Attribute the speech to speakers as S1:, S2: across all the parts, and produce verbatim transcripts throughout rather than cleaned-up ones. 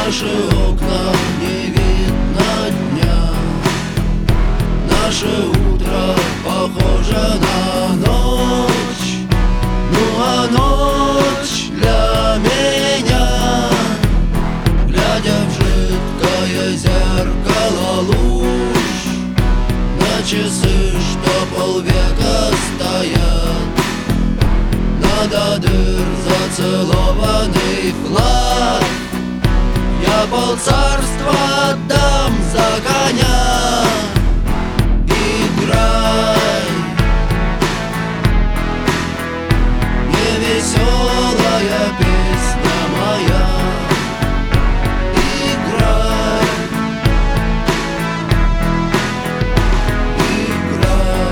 S1: наши окна не видно дня, наше утро похоже на ночь. Ну а ночь для меня, глядя в жидкое зеркало луж, на часы, что полвека стоят, надо дыр зацелованный флаг. Я полцарства отдам за коня. Играй, невеселая песня моя. Играй, играй.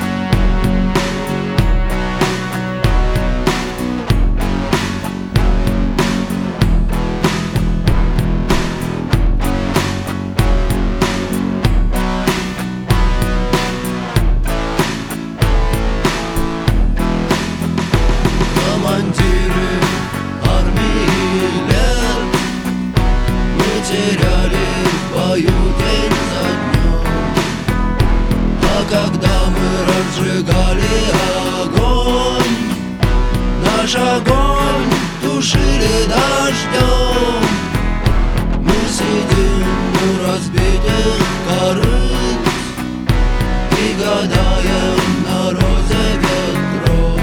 S1: Командиры армии лет мы теряли в бою день за днем, а когда мы разжигали огонь, наш огонь тушили дождем. Мы сидим у разбитых корыт и гадаем на розе ветров.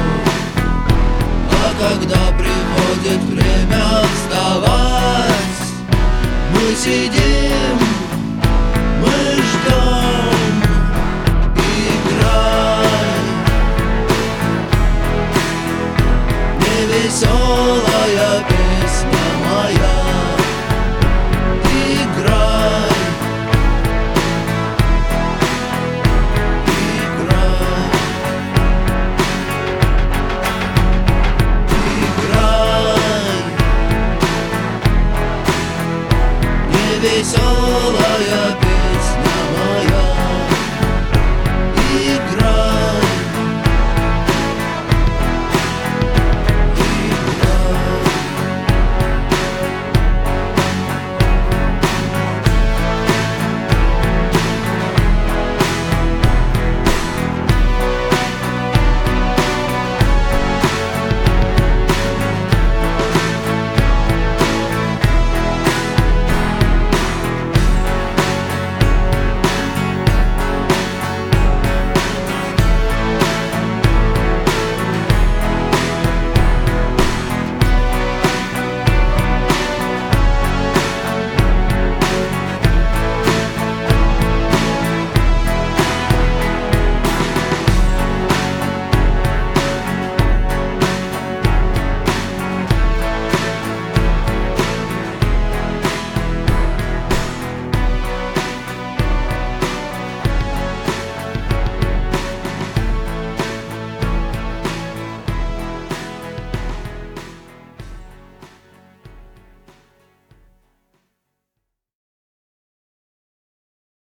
S1: Когда приходит время вставать, мы сидим, мы ждем. Играй, невеселая песня моя. Играй, играй. Веселая песня моя. Играй.